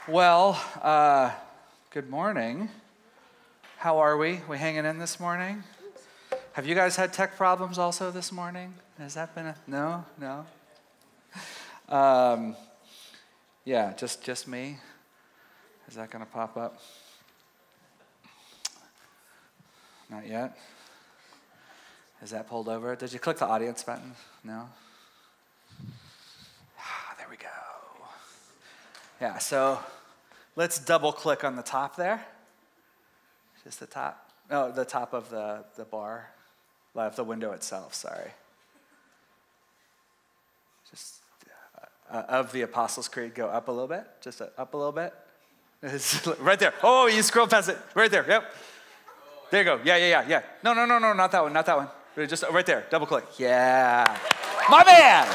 Well, good morning. How are we? We hanging in this morning? Have you guys had tech problems also this morning? Has that been no? Yeah, just me. Is that going to pop up? Not yet. Is that pulled over? Did you click the audience button? No? There we go. Yeah, so let's double click on the top there. Just the top. No, the top of the bar. Of the window itself, sorry. Just of the Apostles' Creed, go up a little bit. Just up a little bit. Right there. Oh, you scroll past it. Right there, yep. There you go. Yeah. No, not that one. Just right there, double click. Yeah. My man!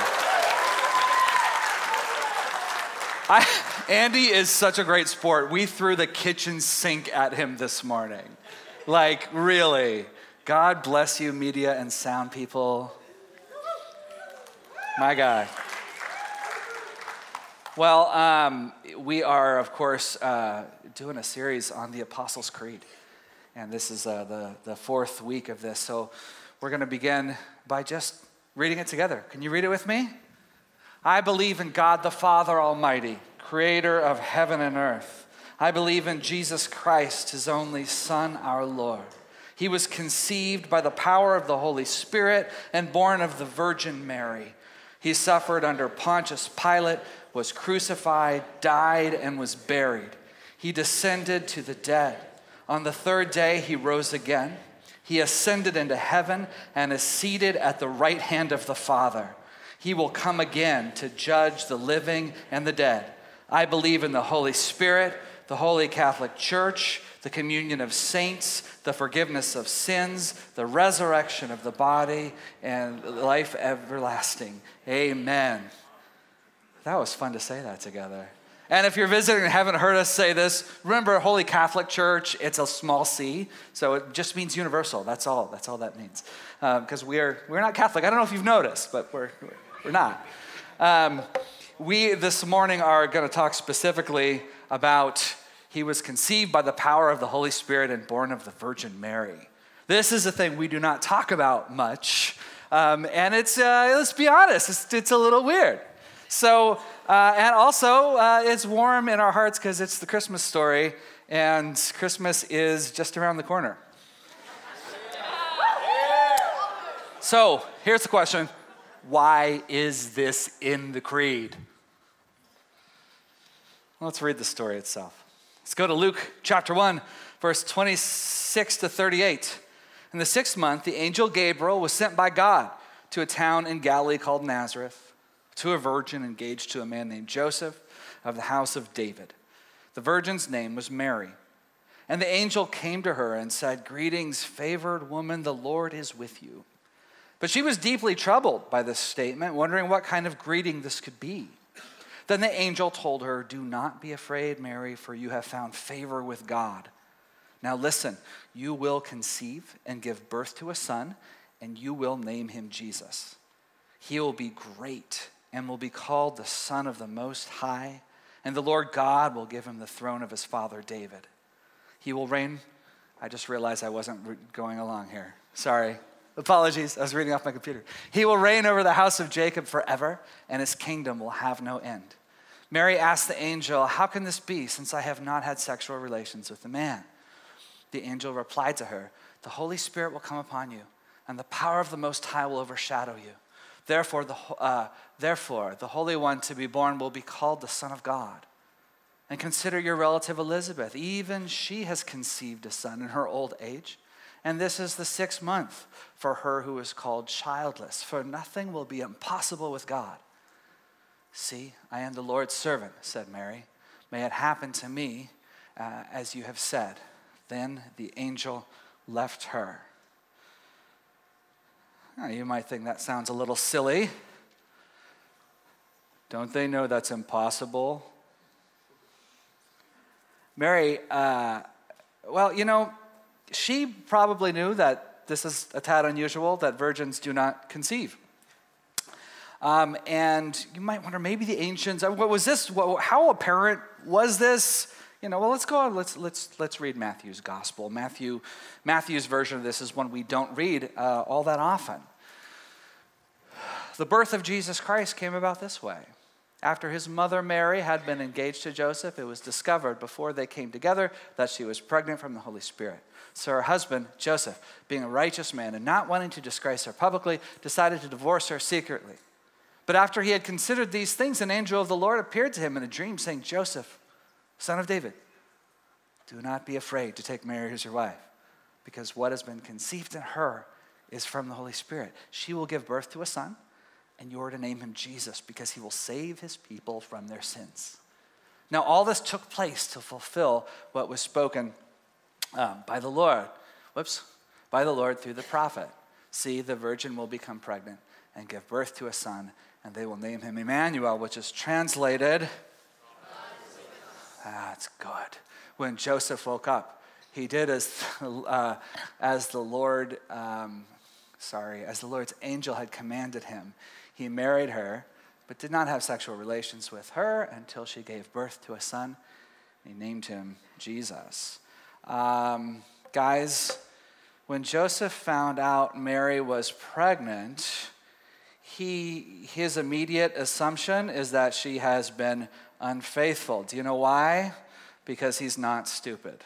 Andy is such a great sport. We threw the kitchen sink at him this morning. Like, really. God bless you, media and sound people. My God. Well, we are, of course, doing a series on the Apostles' Creed. And this is the fourth week of this. So we're going to begin by just reading it together. Can you read it with me? I believe in God the Father Almighty, creator of heaven and earth. I believe in Jesus Christ, his only Son, our Lord. He was conceived by the power of the Holy Spirit and born of the Virgin Mary. He suffered under Pontius Pilate, was crucified, died, and was buried. He descended to the dead. On the third day, he rose again. He ascended into heaven and is seated at the right hand of the Father. He will come again to judge the living and the dead. I believe in the Holy Spirit, the Holy Catholic Church, the communion of saints, the forgiveness of sins, the resurrection of the body, and life everlasting. Amen. That was fun to say that together. And if you're visiting and haven't heard us say this, remember Holy Catholic Church, it's a small c, so it just means universal. That's all that means. Because we're not Catholic. I don't know if you've noticed, but we're not. We this morning are going to talk specifically about he was conceived by the power of the Holy Spirit and born of the Virgin Mary. This is a thing we do not talk about much. And it's, let's be honest, it's a little weird. So, and also, it's warm in our hearts because it's the Christmas story, and Christmas is just around the corner. So, here's the question. Why is this in the creed? Let's read the story itself. Let's go to Luke chapter 1, verse 26 to 38. In the 6th month, the angel Gabriel was sent by God to a town in Galilee called Nazareth, to a virgin engaged to a man named Joseph of the house of David. The virgin's name was Mary. And the angel came to her and said, "Greetings, favored woman, the Lord is with you." But she was deeply troubled by this statement, wondering what kind of greeting this could be. Then the angel told her, "Do not be afraid, Mary, for you have found favor with God. Now listen, you will conceive and give birth to a son, and you will name him Jesus. He will be great and will be called the Son of the Most High, and the Lord God will give him the throne of his father David. He will reign." I just realized I wasn't going along here. Sorry. Apologies, I was reading off my computer. "He will reign over the house of Jacob forever, and his kingdom will have no end." Mary asked the angel, "How can this be, since I have not had sexual relations with a man?" The angel replied to her, "The Holy Spirit will come upon you, and the power of the Most High will overshadow you. Therefore, the Holy One to be born will be called the Son of God. And consider your relative Elizabeth. Even she has conceived a son in her old age. And this is the 6th month for her who is called childless. For nothing will be impossible with God." "See, I am the Lord's servant," said Mary. "May it happen to me as you have said." Then the angel left her. Now, you might think that sounds a little silly. Don't they know that's impossible? Mary, she probably knew that this is a tad unusual, that virgins do not conceive. And you might wonder, maybe the ancients, what was this? How apparent Was this, well, let's go on. Let's read Matthew's gospel. Matthew's version of this is one we don't read all that often. The birth of Jesus Christ came about this way. After his mother Mary had been engaged to Joseph, it was discovered before they came together that she was pregnant from the Holy Spirit. So her husband, Joseph, being a righteous man and not wanting to disgrace her publicly, decided to divorce her secretly. But after he had considered these things, an angel of the Lord appeared to him in a dream, saying, Joseph, son of David, do not be afraid to take Mary as your wife, because what has been conceived in her is from the Holy Spirit. She will give birth to a son, and you are to name him Jesus, because he will save his people from their sins. Now all this took place to fulfill what was spoken by the Lord through the prophet. See, the virgin will become pregnant and give birth to a son, and they will name him Emmanuel, which is translated, that's good. When Joseph woke up, he did as the Lord's angel had commanded him. He married her, but did not have sexual relations with her until she gave birth to a son. He named him Jesus. Guys, when Joseph found out Mary was pregnant, his immediate assumption is that she has been unfaithful. Do you know why? Because he's not stupid.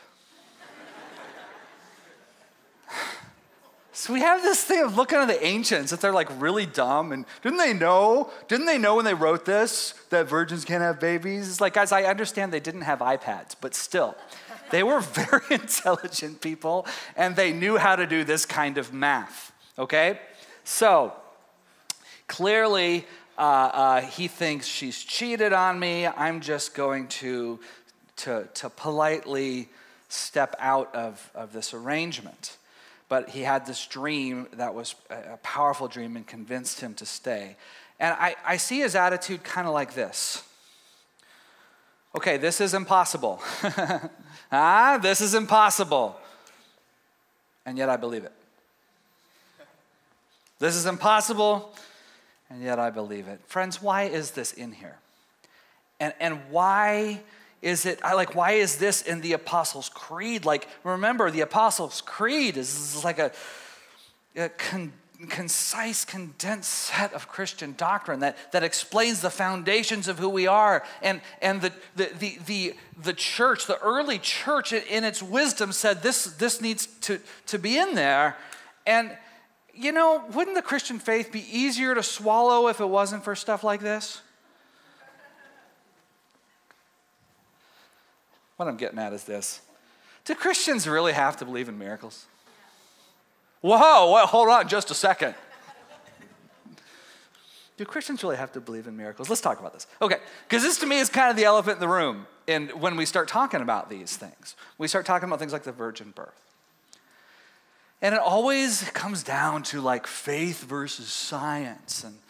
So we have this thing of looking at the ancients that they're like really dumb, and didn't they know when they wrote this that virgins can't have babies? It's like, guys, I understand they didn't have iPads, but still, they were very intelligent people, and they knew how to do this kind of math, okay? So clearly, he thinks she's cheated on me. I'm just going to politely step out of this arrangement. But he had this dream that was a powerful dream and convinced him to stay. And I see his attitude kind of like this. Okay, this is impossible. This is impossible. And yet I believe it. This is impossible, and yet I believe it. Friends, why is this in here? And why is it, why is this in the Apostles' Creed? Like, remember, the Apostles' Creed is like a concise, condensed set of Christian doctrine that explains the foundations of who we are. And the church, the early church in its wisdom said this needs to be in there. And, wouldn't the Christian faith be easier to swallow if it wasn't for stuff like this? What I'm getting at is this. Do Christians really have to believe in miracles? Whoa, hold on just a second. Do Christians really have to believe in miracles? Let's talk about this. Okay, because this to me is kind of the elephant in the room when we start talking about these things. We start talking about things like the virgin birth. And it always comes down to like faith versus science. And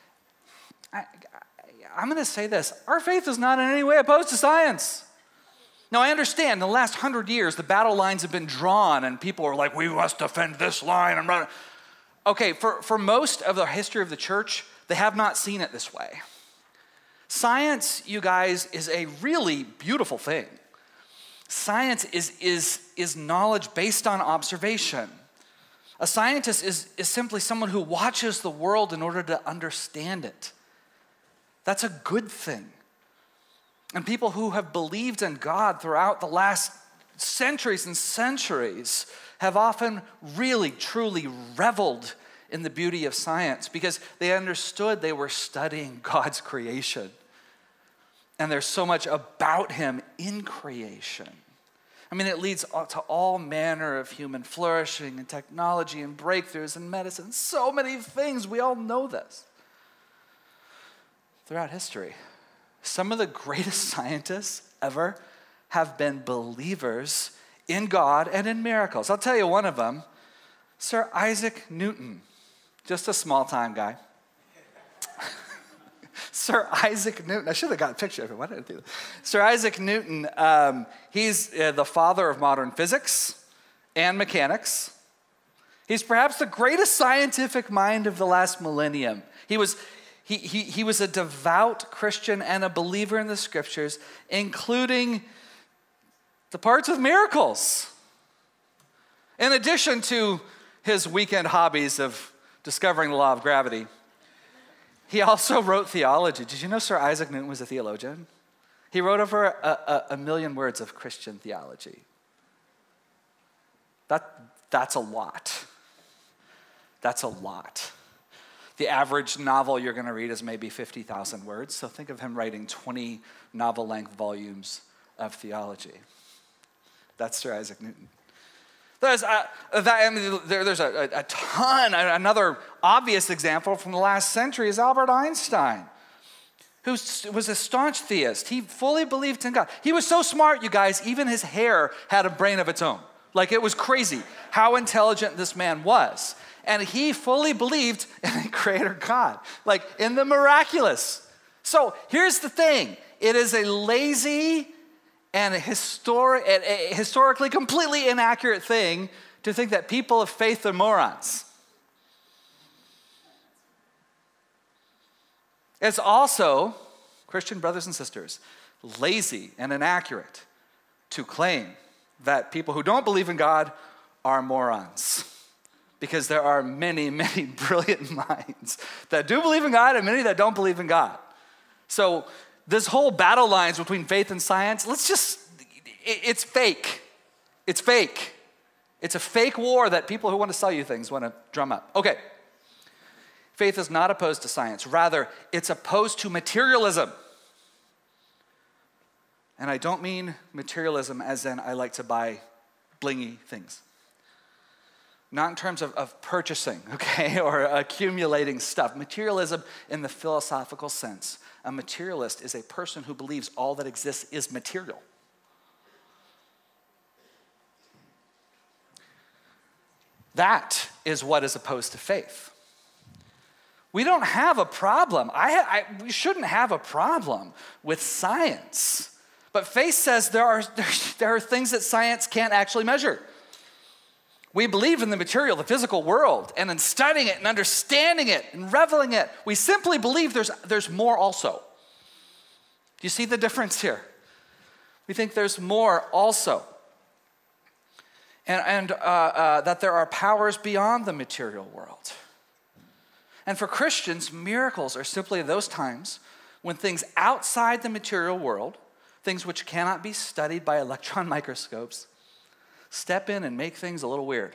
I'm going to say this. Our faith is not in any way opposed to science. Now, I understand in the last 100 years, the battle lines have been drawn and people are like, we must defend this line. Okay, for most of the history of the church, they have not seen it this way. Science, you guys, is a really beautiful thing. Science is knowledge based on observation. A scientist is simply someone who watches the world in order to understand it. That's a good thing. And people who have believed in God throughout the last centuries and centuries have often really, truly reveled in the beauty of science because they understood they were studying God's creation. And there's so much about him in creation. I mean, it leads to all manner of human flourishing and technology and breakthroughs in medicine. So many things. We all know this. Throughout history. Some of the greatest scientists ever have been believers in God and in miracles. I'll tell you one of them, Sir Isaac Newton. Just a small-time guy. Sir Isaac Newton. I should have got a picture of him. Why did I do that? Sir Isaac Newton, he's the father of modern physics and mechanics. He's perhaps the greatest scientific mind of the last millennium. He was He was a devout Christian and a believer in the scriptures, including the parts of miracles. In addition to his weekend hobbies of discovering the law of gravity, he also wrote theology. Did you know Sir Isaac Newton was a theologian? He wrote over a million words of Christian theology. That's a lot. That's a lot. The average novel you're going to read is maybe 50,000 words, so think of him writing 20 novel-length volumes of theology. That's Sir Isaac Newton. There's a ton. Another obvious example from the last century is Albert Einstein, who was a staunch theist. He fully believed in God. He was so smart, you guys, even his hair had a brain of its own. Like, it was crazy how intelligent this man was. And he fully believed in a creator God, like in the miraculous. So here's the thing. It is a lazy and historically completely inaccurate thing to think that people of faith are morons. It's also, Christian brothers and sisters, lazy and inaccurate to claim that people who don't believe in God are morons. Because there are many, many brilliant minds that do believe in God and many that don't believe in God. So this whole battle lines between faith and science, it's fake. It's fake. It's a fake war that people who want to sell you things want to drum up. Okay. Faith is not opposed to science. Rather, it's opposed to materialism. And I don't mean materialism as in I like to buy blingy things. Not in terms of purchasing, okay, or accumulating stuff. Materialism in the philosophical sense. A materialist is a person who believes all that exists is material. That is what is opposed to faith. We don't have a problem. We shouldn't have a problem with science. But faith says there are things that science can't actually measure. We believe in the material, the physical world, and in studying it and understanding it and reveling it. We simply believe there's more also. Do you see the difference here? We think there's more also. And that there are powers beyond the material world. And for Christians, miracles are simply those times when things outside the material world, things which cannot be studied by electron microscopes, step in and make things a little weird.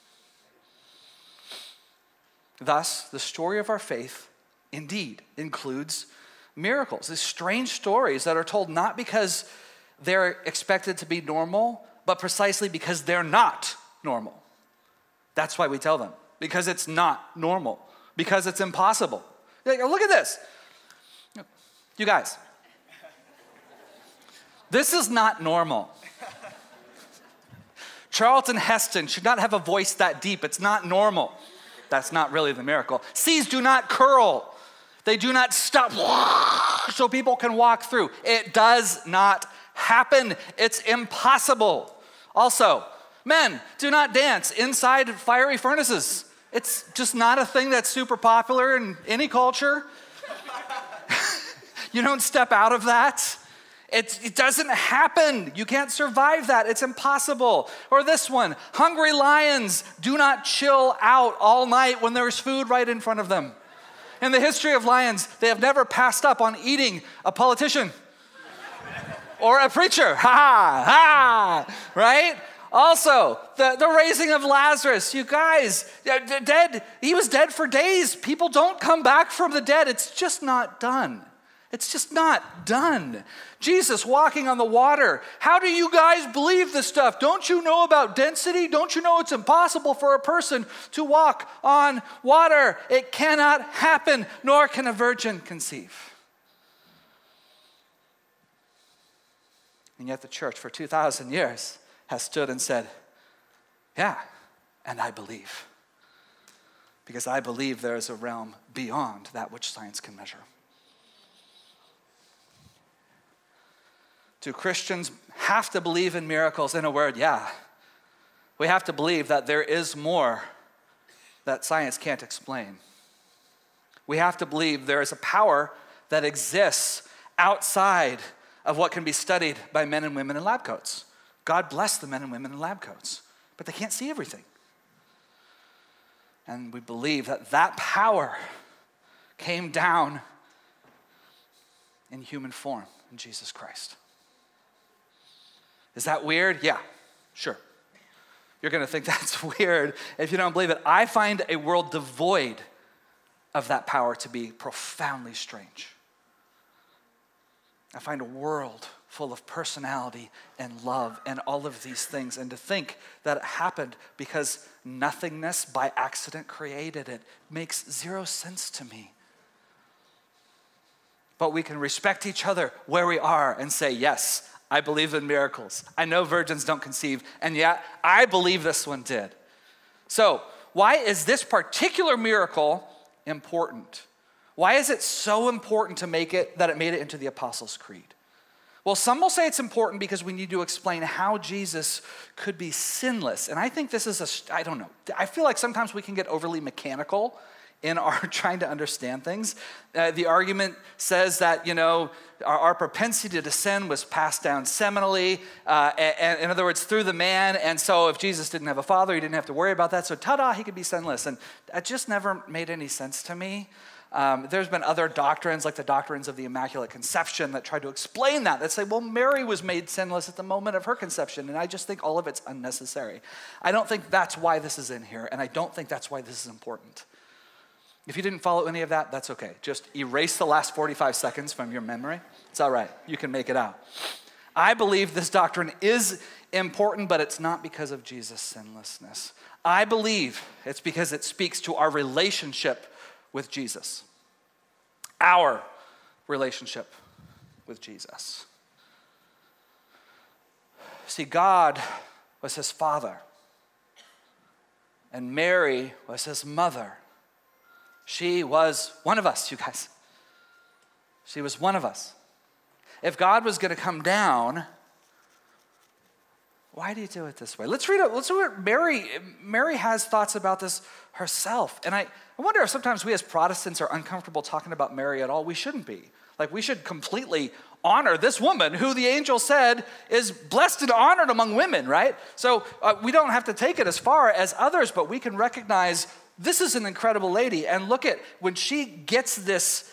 Thus, the story of our faith indeed includes miracles. These strange stories that are told not because they're expected to be normal, but precisely because they're not normal. That's why we tell them. Because it's not normal. Because it's impossible. Look at this. You guys. This is not normal. Charlton Heston should not have a voice that deep. It's not normal. That's not really the miracle. Seas do not curl. They do not stop so people can walk through. It does not happen. It's impossible. Also, men do not dance inside fiery furnaces. It's just not a thing that's super popular in any culture. You don't step out of that. It doesn't happen. You can't survive that. It's impossible. Or this one, hungry lions do not chill out all night when there's food right in front of them. In the history of lions, they have never passed up on eating a politician or a preacher. Ha, ha, right? Also, the raising of Lazarus. You guys, dead. He was dead for days. People don't come back from the dead. It's just not done. It's just not done. Jesus walking on the water. How do you guys believe this stuff? Don't you know about density? Don't you know it's impossible for a person to walk on water? It cannot happen, nor can a virgin conceive. And yet the church for 2,000 years has stood and said, yeah, and I believe. Because I believe there is a realm beyond that which science can measure. Do Christians have to believe in miracles? In a word, yeah. We have to believe that there is more that science can't explain. We have to believe there is a power that exists outside of what can be studied by men and women in lab coats. God bless the men and women in lab coats, but they can't see everything. And we believe that that power came down in human form in Jesus Christ. Is that weird? Yeah, sure. You're going to think that's weird if you don't believe it. I find a world devoid of that power to be profoundly strange. I find a world full of personality and love and all of these things. And to think that it happened because nothingness by accident created it makes zero sense to me. But we can respect each other where we are and say, yes, I believe in miracles. I know virgins don't conceive, and yet I believe this one did. So why is this particular miracle important? Why is it so important to make it that it made it into the Apostles' Creed? Well, some will say it's important because we need to explain how Jesus could be sinless. And I think this is I don't know. I feel like sometimes we can get overly mechanical in our trying to understand things. The argument says that, our propensity to sin was passed down seminally, and in other words, through the man. And so if Jesus didn't have a father, he didn't have to worry about that. So ta-da, he could be sinless. And that just never made any sense to me. There's been other doctrines, like the doctrines of the Immaculate Conception, that try to explain that say, well, Mary was made sinless at the moment of her conception, and I just think all of it's unnecessary. I don't think that's why this is in here, and I don't think that's why this is important. If you didn't follow any of that, that's okay. Just erase the last 45 seconds from your memory. It's all right. You can make it out. I believe this doctrine is important, but it's not because of Jesus' sinlessness. I believe it's because it speaks to our relationship with Jesus. Our relationship with Jesus. See, God was his father, and Mary was his mother. She was one of us, you guys. She was one of us. If God was going to come down, why do you do it this way? Let's read what Mary has thoughts about this herself. And I wonder if sometimes we as Protestants are uncomfortable talking about Mary at all. We shouldn't be. Like, we should completely honor this woman who the angel said is blessed and honored among women, right? So we don't have to take it as far as others, but we can recognize this is an incredible lady. And look at when she gets this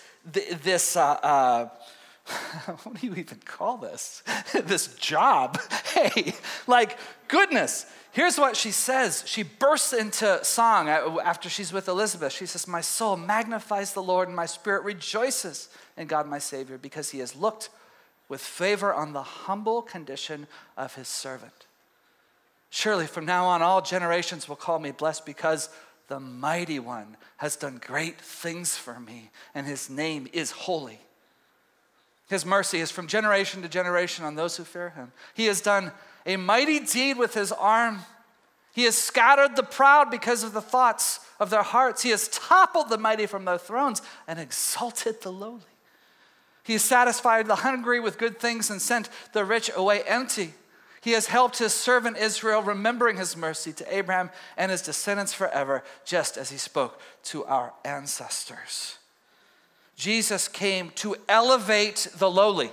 what do you even call this? This job. Hey, like, goodness. Here's what she says. She bursts into song after she's with Elizabeth. She says, my soul magnifies the Lord, and my spirit rejoices in God my Savior, because he has looked with favor on the humble condition of his servant. Surely from now on all generations will call me blessed, because the mighty one has done great things for me, and his name is holy. His mercy is from generation to generation on those who fear him. He has done a mighty deed with his arm. He has scattered the proud because of the thoughts of their hearts. He has toppled the mighty from their thrones and exalted the lowly. He has satisfied the hungry with good things and sent the rich away empty. He has helped his servant Israel, remembering his mercy to Abraham and his descendants forever, just as he spoke to our ancestors. Jesus came to elevate the lowly.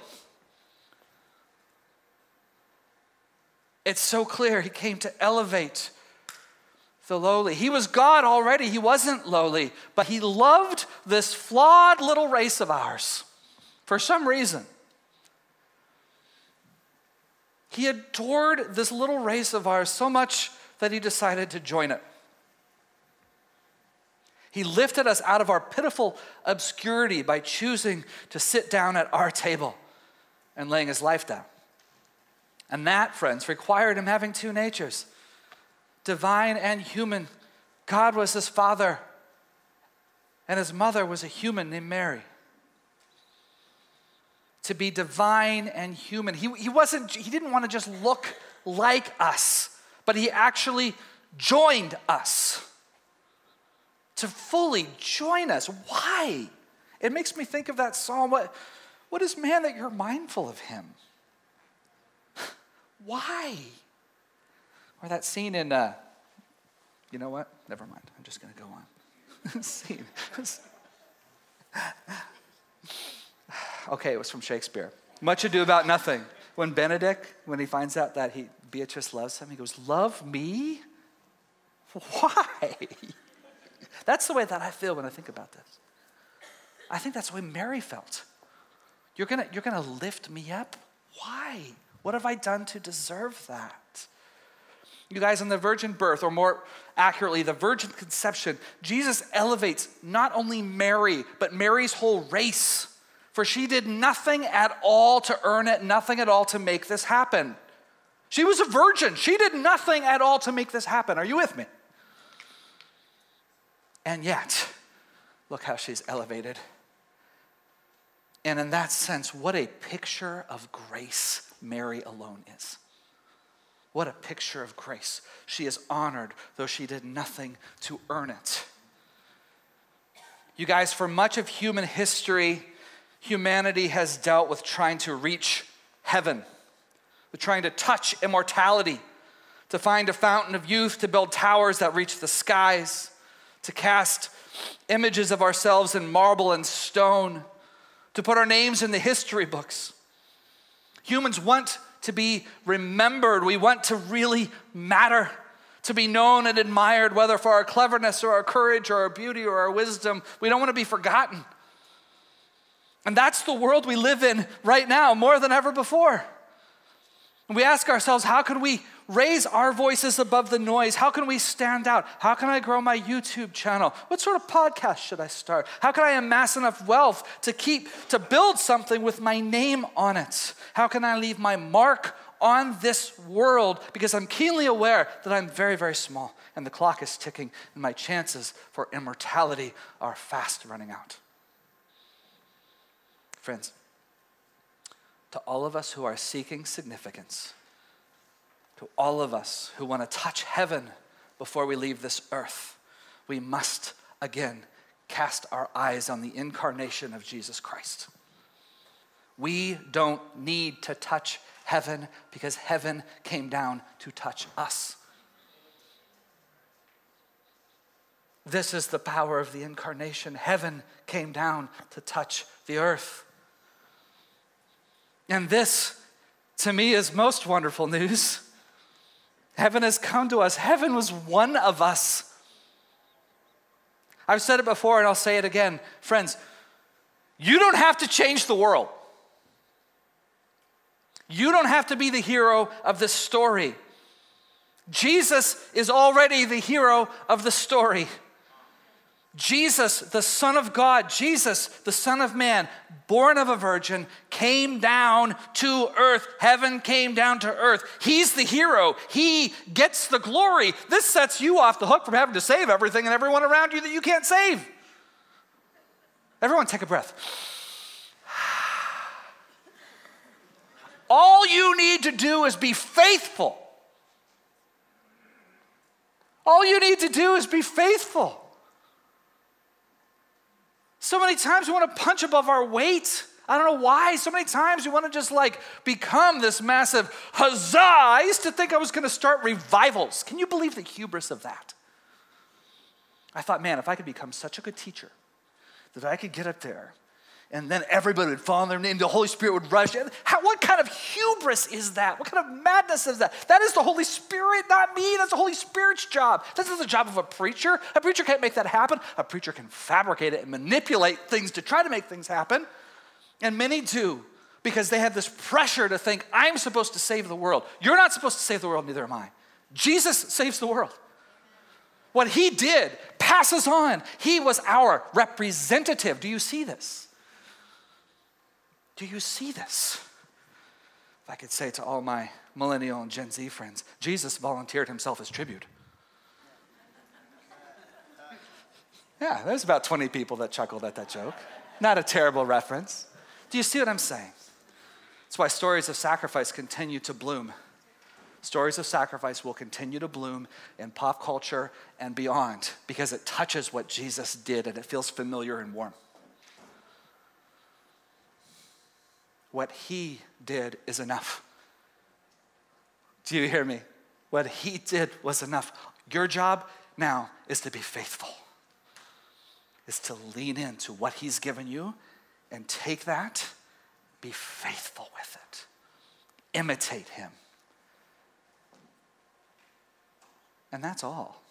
It's so clear. He came to elevate the lowly. He was God already. He wasn't lowly, but he loved this flawed little race of ours for some reason. He adored this little race of ours so much that he decided to join it. He lifted us out of our pitiful obscurity by choosing to sit down at our table and laying his life down. And that, friends, required him having two natures, divine and human. God was his father, and his mother was a human named Mary. To be divine and human. He didn't want to just look like us, but he actually joined us. To fully join us. Why? It makes me think of that psalm. What is man that you're mindful of him? Why? Or that scene in, you know what? Never mind. I'm just going to go on. Scene. Okay, it was from Shakespeare. Much Ado About Nothing. When Benedict, when he finds out that Beatrice loves him, he goes, love me? Why? That's the way that I feel when I think about this. I think that's the way Mary felt. You're gonna lift me up? Why? What have I done to deserve that? You guys, in the virgin birth, or more accurately, the virgin conception, Jesus elevates not only Mary, but Mary's whole race. For she did nothing at all to earn it, nothing at all to make this happen. She was a virgin. She did nothing at all to make this happen. Are you with me? And yet, look how she's elevated. And in that sense, what a picture of grace Mary alone is. What a picture of grace. She is honored, though she did nothing to earn it. You guys, for much of human history, humanity has dealt with trying to reach heaven, with trying to touch immortality, to find a fountain of youth, to build towers that reach the skies, to cast images of ourselves in marble and stone, to put our names in the history books. Humans want to be remembered. We want to really matter, to be known and admired, whether for our cleverness or our courage or our beauty or our wisdom. We don't want to be forgotten. And that's the world we live in right now, more than ever before. And we ask ourselves, how can we raise our voices above the noise? How can we stand out? How can I grow my YouTube channel? What sort of podcast should I start? How can I amass enough wealth to build something with my name on it? How can I leave my mark on this world? Because I'm keenly aware that I'm very, very small, and the clock is ticking, and my chances for immortality are fast running out. Friends, to all of us who are seeking significance, to all of us who want to touch heaven before we leave this earth, we must again cast our eyes on the incarnation of Jesus Christ. We don't need to touch heaven because heaven came down to touch us. This is the power of the incarnation. Heaven came down to touch the earth. And this, to me, is most wonderful news. Heaven has come to us. Heaven was one of us. I've said it before and I'll say it again. Friends, you don't have to change the world. You don't have to be the hero of the story. Jesus is already the hero of the story. Jesus, the Son of God, Jesus, the Son of Man, born of a virgin, came down to earth. Heaven came down to earth. He's the hero. He gets the glory. This sets you off the hook from having to save everything and everyone around you that you can't save. Everyone take a breath. All you need to do is be faithful. All you need to do is be faithful. So many times we want to punch above our weight. I don't know why. So many times we want to just become this massive huzzah. I used to think I was going to start revivals. Can you believe the hubris of that? I thought, man, if I could become such a good teacher that I could get up there and then everybody would fall on their name, the Holy Spirit would rush. What kind of hubris is that? What kind of madness is that? That is the Holy Spirit, not me. That's the Holy Spirit's job. That's not the job of a preacher. A preacher can't make that happen. A preacher can fabricate it and manipulate things to try to make things happen. And many do, because they have this pressure to think, I'm supposed to save the world. You're not supposed to save the world, neither am I. Jesus saves the world. What he did passes on. He was our representative. Do you see this? Do you see this? If I could say to all my millennial and Gen Z friends, Jesus volunteered himself as tribute. Yeah, there's about 20 people that chuckled at that joke. Not a terrible reference. Do you see what I'm saying? That's why stories of sacrifice continue to bloom. Stories of sacrifice will continue to bloom in pop culture and beyond because it touches what Jesus did and it feels familiar and warm. What he did is enough. Do you hear me? What he did was enough. Your job now is to be faithful. is to lean into what he's given you and take that, be faithful with it. Imitate him. And that's all.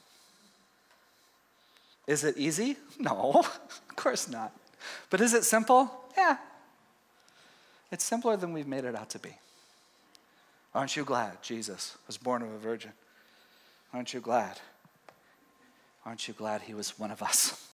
Is it easy? No, of course not. But is it simple? Yeah. It's simpler than we've made it out to be. Aren't you glad Jesus was born of a virgin? Aren't you glad? Aren't you glad he was one of us?